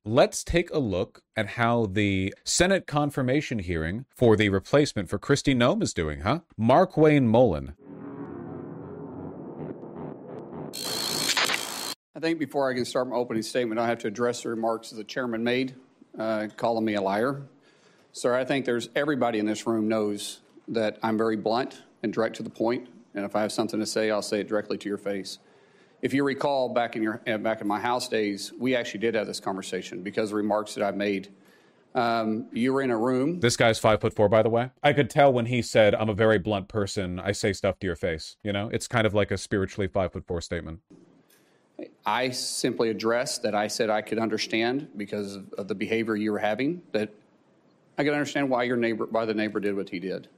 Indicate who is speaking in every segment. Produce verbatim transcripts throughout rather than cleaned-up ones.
Speaker 1: let's take a look at how the Senate confirmation hearing for the replacement for Kristi Noem is doing, huh? Markwayne Mullin.
Speaker 2: I think before I can start my opening statement, I have to address the remarks the chairman made, uh, calling me a liar. Sir, I think there's everybody in this room knows that I'm very blunt and direct to the point, and if I have something to say, I'll say it directly to your face. If you recall, back in your uh, back in my House days, we actually did have this conversation because of the remarks that I've made. Um, you were in a room.
Speaker 1: This guy's five foot four, by the way. I could tell when he said, "I'm a very blunt person. I say stuff to your face." You know, it's kind of like a spiritually five foot four statement.
Speaker 2: I simply addressed that I said I could understand because of, of the behavior you were having. That I could understand why your neighbor, why the neighbor did what he did.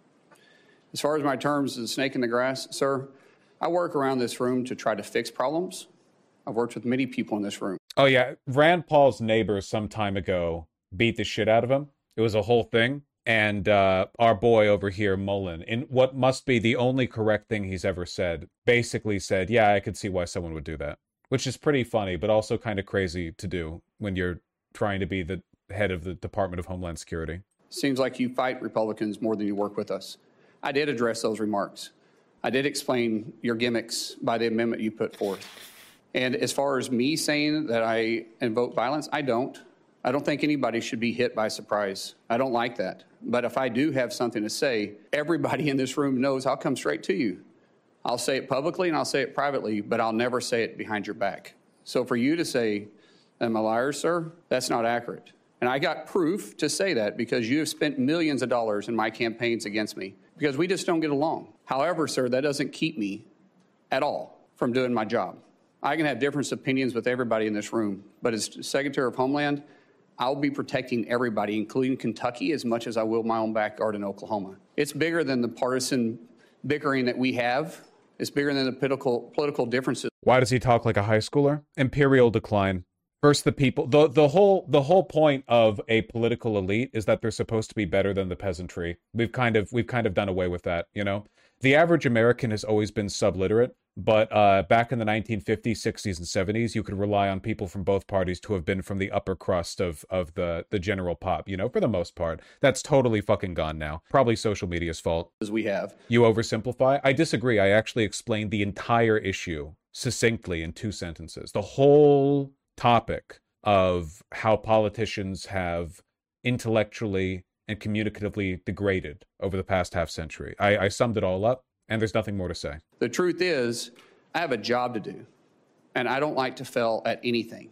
Speaker 2: As far as my terms of the snake in the grass, sir. I work around this room to try to fix problems. I've worked with many people in this room.
Speaker 1: Oh, yeah. Rand Paul's neighbor some time ago beat the shit out of him. It was a whole thing. And uh, our boy over here, Mullin, in what must be the only correct thing he's ever said, basically said, yeah, I could see why someone would do that. Which is pretty funny, but also kind of crazy to do when you're trying to be the head of the Department of Homeland Security.
Speaker 2: Seems like you fight Republicans more than you work with us. I did address those remarks. I did explain your gimmicks by the amendment you put forth. And as far as me saying that I invoke violence, I don't. I don't think anybody should be hit by surprise. I don't like that. But if I do have something to say, everybody in this room knows I'll come straight to you. I'll say it publicly and I'll say it privately, but I'll never say it behind your back. So for you to say, I'm a liar, sir, that's not accurate. And I got proof to say that because you have spent millions of dollars in my campaigns against me because we just don't get along. However, sir, that doesn't keep me at all from doing my job. I can have different opinions with everybody in this room, but as Secretary of Homeland, I'll be protecting everybody, including Kentucky, as much as I will my own backyard in Oklahoma. It's bigger than the partisan bickering that we have. It's bigger than the political political differences.
Speaker 1: Why does he talk like a high schooler? Imperial decline. First, the people. The the whole the whole point of a political elite is that they're supposed to be better than the peasantry. We've kind of we've kind of done away with that. You know, the average American has always been subliterate, but uh, back in the nineteen fifties, sixties, and seventies, you could rely on people from both parties to have been from the upper crust of of the the general pop. You know, for the most part, that's totally fucking gone now. Probably social media's fault.
Speaker 2: As we have.
Speaker 1: You oversimplify. I disagree. I actually explained the entire issue succinctly in two sentences. The whole topic of how politicians have intellectually and communicatively degraded over the past half century. I, I summed it all up, and there's nothing more to say.
Speaker 2: The truth is, I have a job to do, and I don't like to fail at anything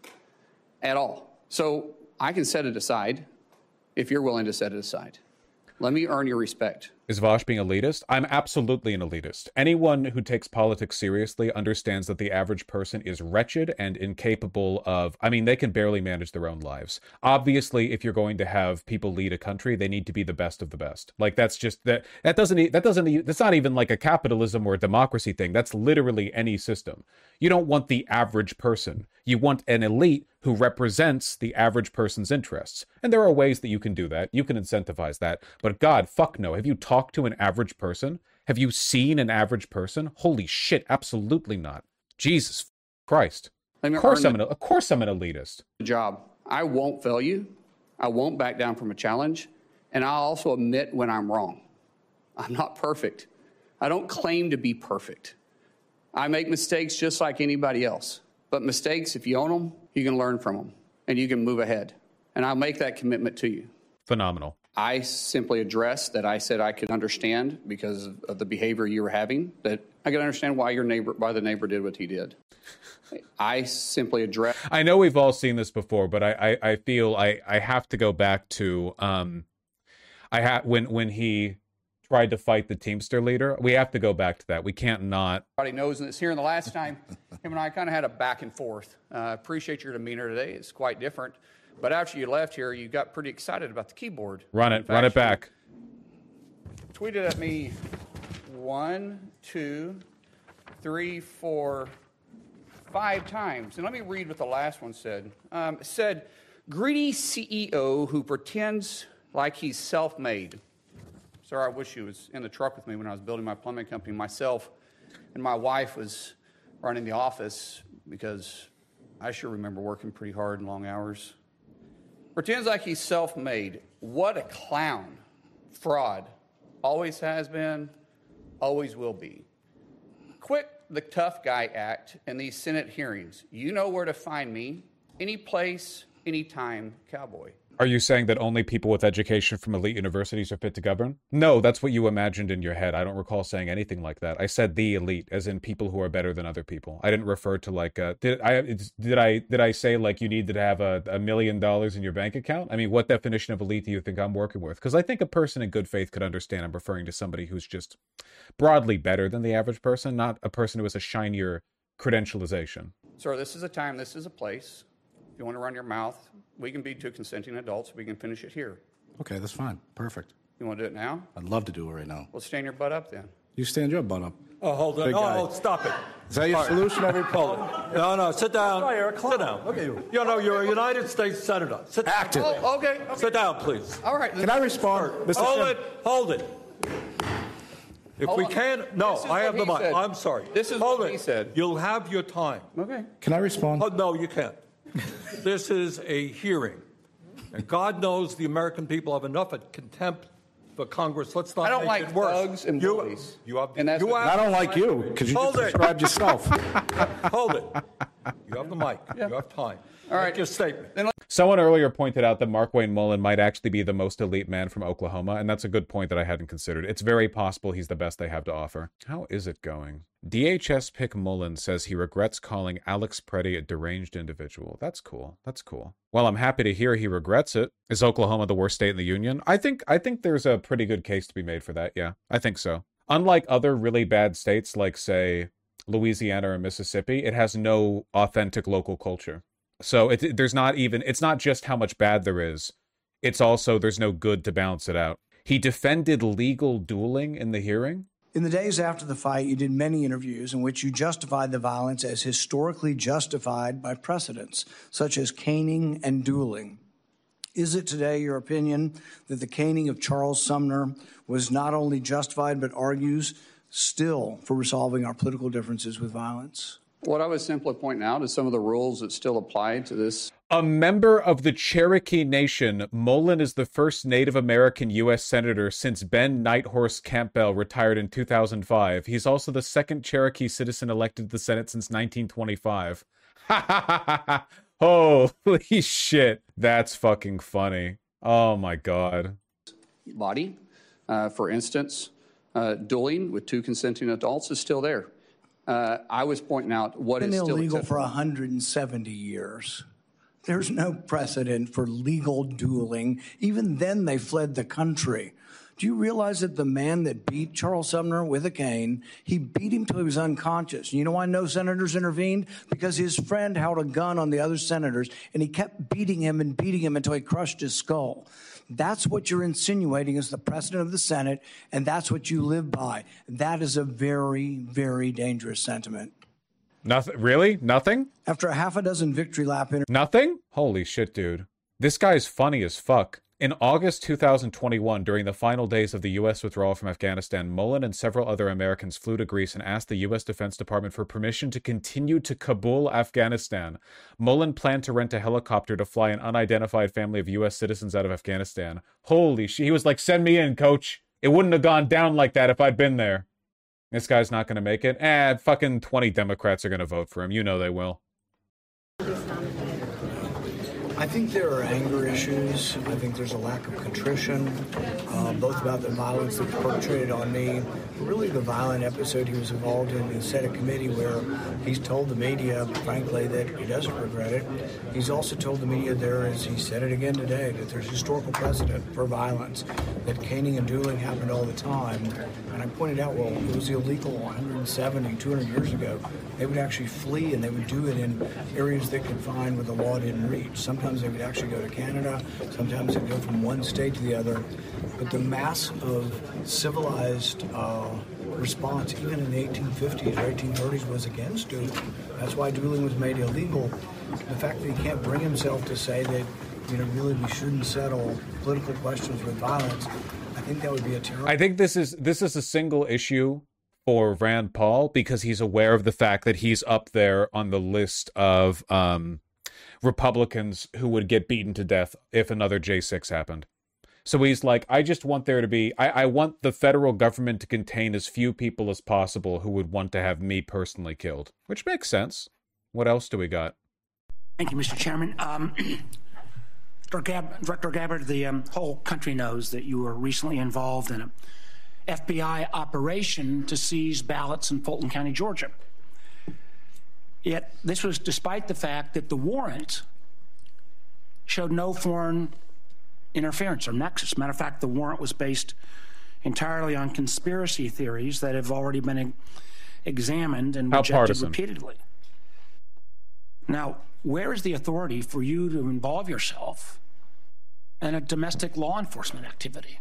Speaker 2: at all. So I can set it aside if you're willing to set it aside. Let me earn your respect.
Speaker 1: Is Vosh being elitist? I'm absolutely an elitist. Anyone who takes politics seriously understands that the average person is wretched and incapable of, I mean, they can barely manage their own lives. Obviously, if you're going to have people lead a country, they need to be the best of the best. Like, that's just, that that doesn't, that doesn't, that's not even like a capitalism or a democracy thing. That's literally any system. You don't want the average person. You want an elite who represents the average person's interests. And there are ways that you can do that. You can incentivize that. But God, fuck no. Have you talked to an average person? Have you seen an average person? Holy shit, absolutely not. Jesus Christ. Of course I'm an, of course I'm an elitist.
Speaker 2: Job. I won't fail you. I won't back down from a challenge. And I'll also admit when I'm wrong. I'm not perfect. I don't claim to be perfect. I make mistakes just like anybody else. But mistakes, if you own them, you can learn from them and you can move ahead. And I'll make that commitment to you.
Speaker 1: Phenomenal.
Speaker 2: I simply addressed that I said I could understand because of the behavior you were having, that I could understand why your neighbor, why the neighbor did what he did. I simply addressed.
Speaker 1: I know we've all seen this before, but I, I, I feel I, I have to go back to um, I ha- when when he tried to fight the Teamster leader. We have to go back to that. We can't not.
Speaker 2: Everybody knows this here. And the last time, him and I kind of had a back and forth. I uh, appreciate your demeanor today. It's quite different. But after you left here, you got pretty excited about the keyboard.
Speaker 1: Run it.
Speaker 2: Fact,
Speaker 1: run it back.
Speaker 2: Tweeted at me one, two, three, four, five times. And let me read what the last one said. Um, it said, greedy C E O who pretends like he's self-made. Sir, I wish he was in the truck with me when I was building my plumbing company myself. And my wife was running the office because I sure remember working pretty hard and long hours. Pretends like he's self-made. What a clown. Fraud. Always has been, always will be. Quit the tough guy act in these Senate hearings. You know where to find me. Any place, anytime, cowboy.
Speaker 1: Are you saying that only people with education from elite universities are fit to govern? No, that's what you imagined in your head. I don't recall saying anything like that. I said the elite, as in people who are better than other people. I didn't refer to like, uh, did I did I did I say like you needed to have a, a million dollars in your bank account? I mean, what definition of elite do you think I'm working with? Because I think a person in good faith could understand I'm referring to somebody who's just broadly better than the average person, not a person who has a shinier credentialization.
Speaker 2: Sir, this is a time, this is a place. If you want to run your mouth, we can be two consenting adults. We can finish it here.
Speaker 3: Okay, that's fine. Perfect.
Speaker 2: You want to do it now?
Speaker 3: I'd love to do it right now.
Speaker 2: Well, stand your butt up then.
Speaker 3: You stand your butt up.
Speaker 4: Oh, hold on.
Speaker 3: Big guy.
Speaker 4: Oh, oh, stop it.
Speaker 3: Is that your
Speaker 4: All right.
Speaker 3: solution? Every
Speaker 4: Hold it. No, no, sit down.
Speaker 5: Sorry, you're a clown.
Speaker 4: Sit down.
Speaker 5: Look at you.
Speaker 4: You know, you're a United States Senator. Sit
Speaker 3: Active.
Speaker 2: Oh, okay. okay.
Speaker 4: Sit down, please.
Speaker 2: All right.
Speaker 3: Can I respond, Mister
Speaker 4: Hold
Speaker 3: Sim-
Speaker 4: it. Hold it. If
Speaker 2: Hold
Speaker 4: we
Speaker 2: on.
Speaker 4: can't, no,
Speaker 2: This is
Speaker 4: I have
Speaker 2: what
Speaker 4: the
Speaker 2: he
Speaker 4: mic.
Speaker 2: said.
Speaker 4: I'm sorry.
Speaker 2: This is
Speaker 4: Hold
Speaker 2: what
Speaker 4: it.
Speaker 2: he said.
Speaker 4: You'll have your time.
Speaker 2: Okay.
Speaker 3: Can I respond?
Speaker 4: Oh, no, you can't. This is a hearing. And God knows the American people have enough of contempt for Congress. Let's not
Speaker 2: I don't
Speaker 4: make
Speaker 2: like
Speaker 4: it worse.
Speaker 2: thugs and
Speaker 4: you,
Speaker 2: bullies.
Speaker 4: You have,
Speaker 2: And that's
Speaker 4: you
Speaker 2: what-
Speaker 4: have,
Speaker 3: I don't like you because you
Speaker 4: Hold
Speaker 3: just
Speaker 4: it.
Speaker 3: described yourself.
Speaker 4: Hold it. You have the mic.
Speaker 2: Yeah.
Speaker 4: You have time.
Speaker 2: All right.
Speaker 4: Make your statement.
Speaker 2: Then
Speaker 1: Someone earlier pointed out that Markwayne Mullin might actually be the most elite man from Oklahoma, and that's a good point that I hadn't considered. It's very possible he's the best they have to offer. How is it going? D H S Pick Mullin says he regrets calling Alex Preddy a deranged individual. That's cool. That's cool. Well, I'm happy to hear he regrets it. Is Oklahoma the worst state in the union? I think I think there's a pretty good case to be made for that, yeah. I think so. Unlike other really bad states like, say, Louisiana or Mississippi, it has no authentic local culture. So it, there's not even, it's not just how much bad there is. It's also there's no good to balance it out. He defended legal dueling in the hearing.
Speaker 6: In the days after the fight, you did many interviews in which you justified the violence as historically justified by precedents, such as caning and dueling. Is it today your opinion that the caning of Charles Sumner was not only justified but argues still for resolving our political differences with violence?
Speaker 2: what I was simply pointing out is some of the rules that still apply to this.
Speaker 1: A member of the Cherokee Nation, Mullen is the first Native American U S Senator since Ben Nighthorse Campbell retired in two thousand five. He's also the second Cherokee citizen elected to the Senate since nineteen twenty-five. Ha ha ha ha ha! Holy shit. That's fucking funny. Oh my god.
Speaker 2: Body, uh, for instance, uh, dueling with two consenting adults is still there. Uh, I was pointing out what
Speaker 6: Been
Speaker 2: is still
Speaker 6: illegal for
Speaker 2: acceptable.
Speaker 6: one hundred seventy years. There's no precedent for legal dueling. Even then, they fled the country. Do you realize that the man that beat Charles Sumner with a cane, he beat him till he was unconscious? You know why no senators intervened? Because his friend held a gun on the other senators, and he kept beating him and beating him until he crushed his skull. That's what you're insinuating is the precedent of the Senate, and that's what you live by. That is a very, very dangerous sentiment.
Speaker 1: Nothing? Really? Nothing?
Speaker 6: After a half a dozen victory lap interviews,
Speaker 1: Nothing? Holy shit, dude. This guy's funny as fuck. In August two thousand twenty-one, during the final days of the U S withdrawal from Afghanistan, Mullen and several other Americans flew to Greece and asked the U S Defense Department for permission to continue to Kabul, Afghanistan. Mullen planned to rent a helicopter to fly an unidentified family of U S citizens out of Afghanistan. Holy shit. He was like, send me in, coach. It wouldn't have gone down like that if I'd been there. This guy's not going to make it. Eh, fucking twenty Democrats are going to vote for him. You know they will.
Speaker 6: I think there are anger issues. I think there's a lack of contrition, uh, both about the violence that was perpetrated on me, but really the violent episode he was involved in in the Senate committee where he's told the media, frankly, that he doesn't regret it. He's also told the media there, as he said it again today, that there's historical precedent for violence, that caning and dueling happened all the time. And I pointed out, well, it was illegal one hundred seventy, two hundred years ago. They would actually flee and they would do it in areas they could find where the law didn't reach. Sometimes they would actually go to Canada. Sometimes they'd go from one state to the other. But the mass of civilized uh, response, even in the eighteen fifties or eighteen thirties, was against dueling. That's why dueling was made illegal. The fact that he can't bring himself to say that, you know, really we shouldn't settle political questions with violence, I think that would be a terrible...
Speaker 1: I think this is this is a single issue for Rand Paul because he's aware of the fact that he's up there on the list of um Republicans who would get beaten to death if another J six happened. So he's like, I just want there to be, I, I want the federal government to contain as few people as possible who would want to have me personally killed, which makes sense. What else do we got?
Speaker 5: Thank you, Mister Chairman. Um, Director Gabbard, the um, whole country knows that you were recently involved in a F B I operation to seize ballots in Fulton County, Georgia. Yet this was despite the fact that the warrant showed no foreign interference or nexus. Matter of fact, the warrant was based entirely on conspiracy theories that have already been examined and
Speaker 1: How
Speaker 5: rejected
Speaker 1: partisan.
Speaker 5: repeatedly. Now, where is the authority for you to involve yourself in a domestic law enforcement activity?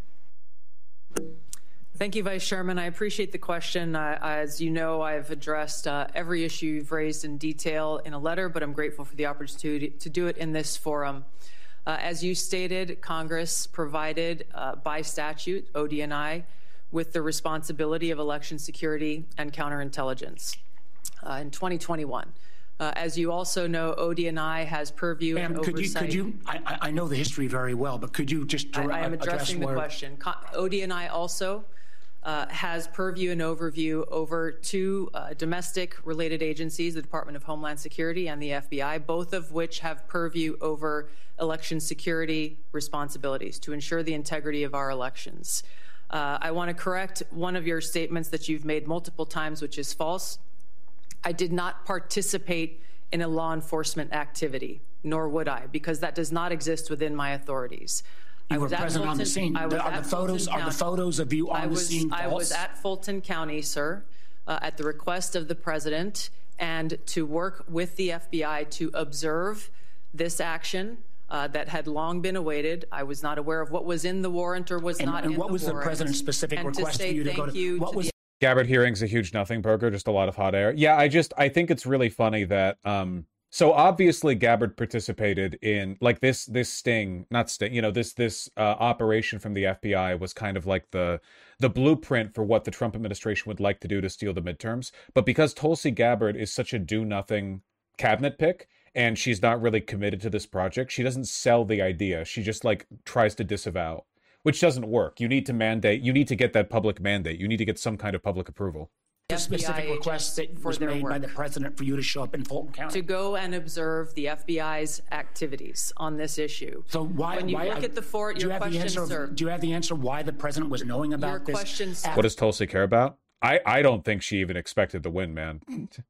Speaker 7: Thank you, Vice Chairman. I appreciate the question. Uh, as you know, I've addressed uh, every issue you've raised in detail in a letter, but I'm grateful for the opportunity to do it in this forum. Uh, as you stated, Congress provided uh, by statute O D N I with the responsibility of election security and counterintelligence uh, in twenty twenty-one. Uh, as you also know, O D N I has purview
Speaker 5: Ma'am,
Speaker 7: and
Speaker 5: could you,
Speaker 7: oversight.
Speaker 5: could you, I, I know the history very well, but could you just
Speaker 7: I,
Speaker 5: dire-
Speaker 7: I am addressing the
Speaker 5: where...
Speaker 7: question. Co- O D N I also uh, has purview and overview over two uh, domestic-related agencies, the Department of Homeland Security and the F B I, both of which have purview over election security responsibilities to ensure the integrity of our elections. Uh, I want to correct one of your statements that you've made multiple times, which is false. I did not participate in a law enforcement activity, nor would I, because that does not exist within my authorities.
Speaker 5: You
Speaker 7: I
Speaker 5: were
Speaker 7: was at
Speaker 5: present on the
Speaker 7: Fulton-
Speaker 5: scene.
Speaker 7: I was
Speaker 5: are
Speaker 7: at
Speaker 5: the photos
Speaker 7: Fulton
Speaker 5: are the
Speaker 7: County.
Speaker 5: photos of you on
Speaker 7: I
Speaker 5: the
Speaker 7: was,
Speaker 5: scene false?
Speaker 7: I was at Fulton County, sir, uh, at the request of the president, and to work with the F B I to observe this action uh, that had long been awaited. I was not aware of what was in the warrant or was
Speaker 5: and,
Speaker 7: not
Speaker 5: and
Speaker 7: in
Speaker 5: what
Speaker 7: the
Speaker 5: was
Speaker 7: warrant.
Speaker 5: the president's specific
Speaker 7: and
Speaker 5: request
Speaker 7: to say
Speaker 5: for you to
Speaker 7: thank
Speaker 5: go to?
Speaker 7: you
Speaker 5: What
Speaker 7: to
Speaker 5: was
Speaker 7: the
Speaker 1: Gabbard hearing's a huge nothing burger, just a lot of hot air. Yeah, I just, I think it's really funny that, um, so obviously Gabbard participated in, like, this, this sting, not sting, you know, this, this, uh, operation from the F B I was kind of like the, the blueprint for what the Trump administration would like to do to steal the midterms. But because Tulsi Gabbard is such a do-nothing cabinet pick, and she's not really committed to this project, she doesn't sell the idea. She just, like, tries to disavow, which doesn't work. You need to mandate, you need to get that public mandate. You need to get some kind of public approval.
Speaker 5: the specific request that was made by the president for you to show up in Fulton County?
Speaker 7: to go and observe the F B I's activities on this issue.
Speaker 5: So why?
Speaker 7: When you
Speaker 5: why,
Speaker 7: look at the for,
Speaker 5: do you
Speaker 7: your
Speaker 5: have the
Speaker 7: question,
Speaker 5: answer,
Speaker 7: sir.
Speaker 5: Do you have the answer why the president was knowing about
Speaker 7: Your
Speaker 5: this?
Speaker 7: question, sir.
Speaker 1: What does Tulsi care about? I, I don't think she even expected to win, man.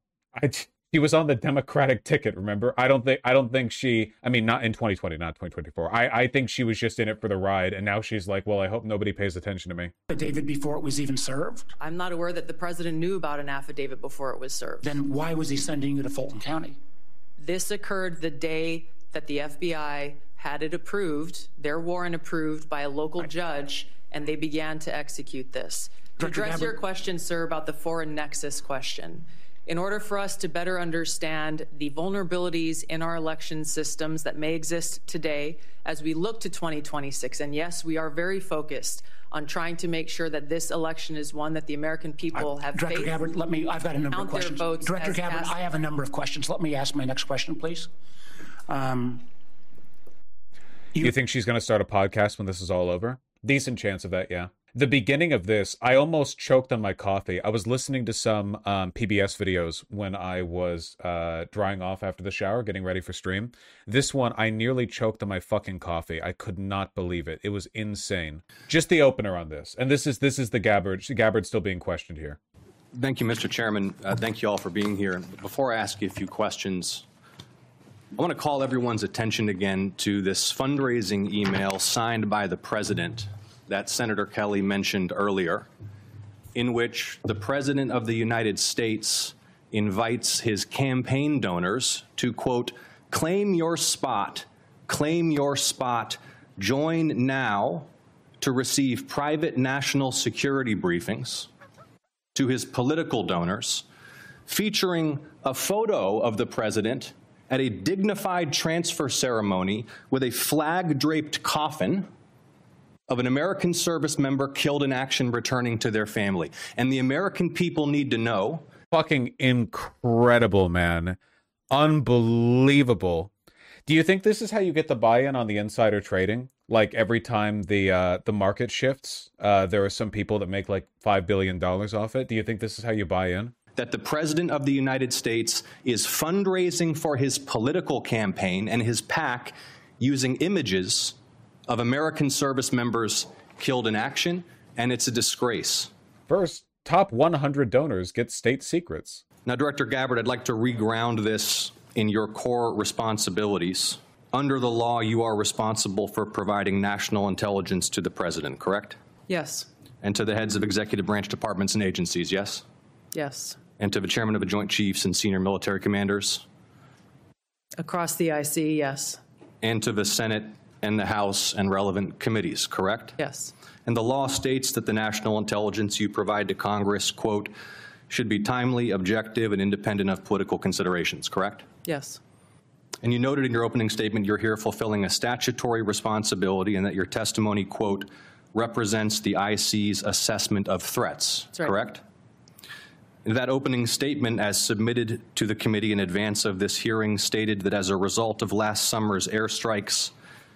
Speaker 1: I, she was on the Democratic ticket, remember? I don't think I don't think she, I mean, not in twenty twenty, not twenty twenty-four. I, I think she was just in it for the ride, and now she's like, well, I hope nobody pays attention to me.
Speaker 5: Affidavit before it was even served?
Speaker 7: I'm not aware that the president knew about an affidavit before it was served.
Speaker 5: Then why was he sending you to Fulton County?
Speaker 7: This occurred the day that the F B I had it approved, their warrant approved by a local judge, and they began to execute this. To
Speaker 5: Director
Speaker 7: address your
Speaker 5: Gabbard-
Speaker 7: question, sir, about the foreign nexus question, in order for us to better understand the vulnerabilities in our election systems that may exist today as we look to twenty twenty-six, and yes, we are very focused on trying to make sure that this election is one that the American people have
Speaker 5: Director
Speaker 7: faith.
Speaker 5: Gabbard, let me, I've got a number
Speaker 7: count
Speaker 5: of
Speaker 7: their
Speaker 5: questions.
Speaker 7: votes
Speaker 5: Director
Speaker 7: as
Speaker 5: Gabbard,
Speaker 7: cast-
Speaker 5: I have a number of questions. Let me ask my next question, please. Um,
Speaker 1: Do you think she's going to start a podcast when this is all over? Decent chance of that, yeah. The beginning of this, I almost choked on my coffee. I was listening to some um, P B S videos when I was uh, drying off after the shower, getting ready for stream. This one, I nearly choked on my fucking coffee. I could not believe it. It was insane. Just the opener on this. And this is this is the Gabbard. Gabbard still being questioned here.
Speaker 8: Thank you, Mister Chairman. Uh, thank you all for being here. Before I ask you a few questions, I want to call everyone's attention again to this fundraising email signed by the president that Senator Kelly mentioned earlier, in which the President of the United States invites his campaign donors to, quote, claim your spot, claim your spot, join now to receive private national security briefings to his political donors, featuring a photo of the president at a dignified transfer ceremony with a flag-draped coffin of an American service member killed in action returning to their family. And the American people need to know.
Speaker 1: Fucking incredible, man. Unbelievable. Do you think this is how you get the buy-in on the insider trading? Like every time the uh, the market shifts, uh, there are some people that make like five billion dollars off it. Do you think this is how you buy in?
Speaker 8: That the President of the United States is fundraising for his political campaign and his PAC using images of American service members killed in action, and it's a disgrace.
Speaker 1: First, top one hundred donors get state secrets.
Speaker 8: Now, Director Gabbard, I'd like to reground this in your core responsibilities. Under the law, you are responsible for providing national intelligence to the President, correct?
Speaker 7: Yes.
Speaker 8: And to the heads of executive branch departments and agencies, yes?
Speaker 7: Yes.
Speaker 8: And to the chairman of the Joint Chiefs and senior military commanders?
Speaker 7: Across the I C, yes.
Speaker 8: And to the Senate and the House and relevant committees, correct?
Speaker 7: Yes.
Speaker 8: And the law states that the national intelligence you provide to Congress, quote, should be timely, objective, and independent of political considerations, correct?
Speaker 7: Yes.
Speaker 8: And you noted in your opening statement you're here fulfilling a statutory responsibility and that your testimony, quote, represents the I C's assessment of threats,
Speaker 7: That's right.
Speaker 8: correct? That opening statement, as submitted to the committee in advance of this hearing, stated that as a result of last summer's airstrikes.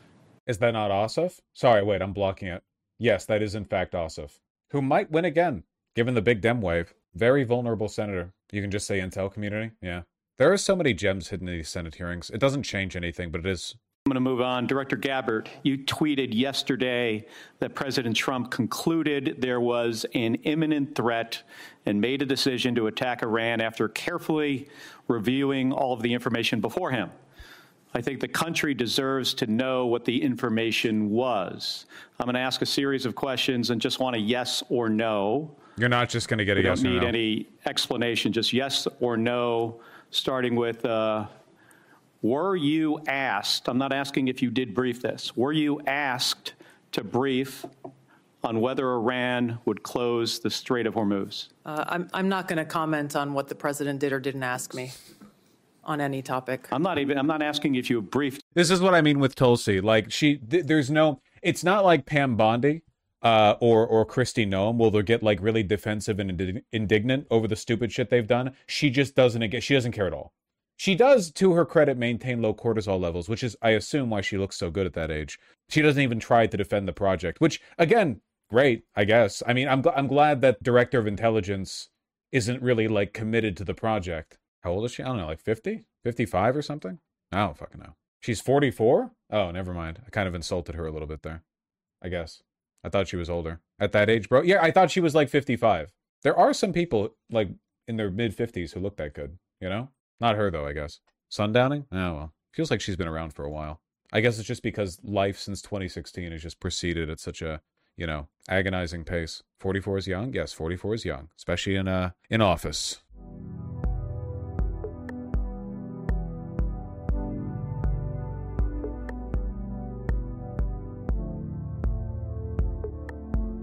Speaker 1: Is that not Ossoff? Sorry, wait, I'm blocking it. Yes, that is in fact Ossoff, who might win again, given the big Dem wave. Very vulnerable senator. You can just say intel community. Yeah. There are so many gems hidden in these Senate hearings. It doesn't change anything, but it is.
Speaker 9: I'm going to move on. Director Gabbard, you tweeted yesterday that President Trump concluded there was an imminent threat and made a decision to attack Iran after carefully reviewing all of the information before him. I think the country deserves to know what the information was. I'm going to ask a series of questions and just want a yes or no.
Speaker 1: You're not just going to get a
Speaker 9: we
Speaker 1: yes or no.
Speaker 9: don't need any explanation, just yes or no, starting with, uh, were you asked, I'm not asking if you did brief this, were you asked to brief on whether Iran would close the Strait of Hormuz?
Speaker 7: Uh, I'm, I'm not going to comment on what the president did or didn't ask me on any topic.
Speaker 9: I'm not even, I'm not asking if you briefed.
Speaker 1: This is what I mean with Tulsi. Like, she, th- there's no, it's not like Pam Bondi uh, or, or Kristi Noem will they get like really defensive and indig- indignant over the stupid shit they've done. She just doesn't, she doesn't care at all. She does, to her credit, maintain low cortisol levels, which is, I assume, why she looks so good at that age. She doesn't even try to defend the project, which, again, great, I guess. I mean, I'm, gl- I'm glad that Director of Intelligence isn't really, like, committed to the project. How old is she? I don't know, like fifty? fifty-five or something? I don't fucking know. She's forty-four? Oh, never mind. I kind of insulted her a little bit there, I guess. I thought she was older. At that age, bro? Yeah, I thought she was, like, fifty-five. There are some people, like, in their mid-fifties who look that good, you know? Not her, though, I guess. Sundowning? Oh, well. Feels like she's been around for a while. I guess it's just because life since twenty sixteen has just proceeded at such a, you know, agonizing pace. forty-four is young? Yes, forty-four is young. Especially in, uh, in office.